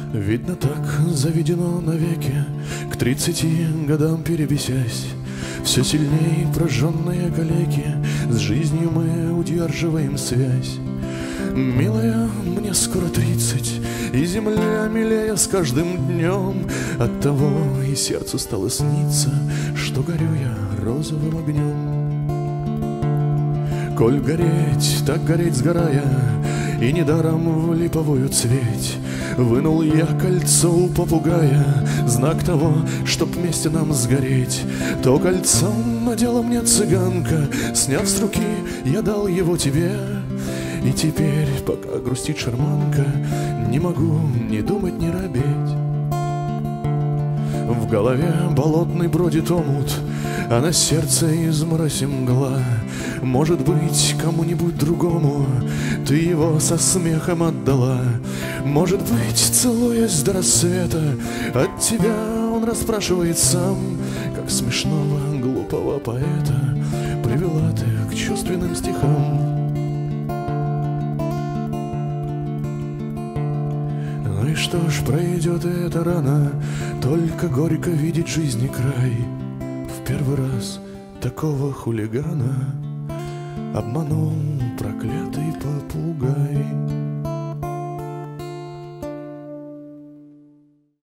Видно, так заведено навеки, к 30 годам перевесясь. Все сильнее прожженные калеки, с жизнью мы удерживаем связь. Милая, мне скоро 30, и земля милее с каждым днем. Оттого и сердцу стало сниться, что горю я розовым огнем. Коль гореть, так гореть сгорая, и недаром в липовую цветь вынул я кольцо у попугая, знак того, чтоб вместе нам сгореть. То кольцо надела мне цыганка, сняв с руки, я дал его тебе. И теперь, пока грустит шарманка, не могу ни думать, ни робеть. В голове болотный бродит омут, а на сердце изморозь мгла. Может быть, кому-нибудь другому ты его со смехом отдала. Может быть, целуясь до рассвета, от тебя он расспрашивает сам, как смешного глупого поэта привела ты к чувственным стихам. Ну и что ж, пройдет и эта рана, только горько видеть жизни край. В первый раз такого хулигана обманул проклятый попугай.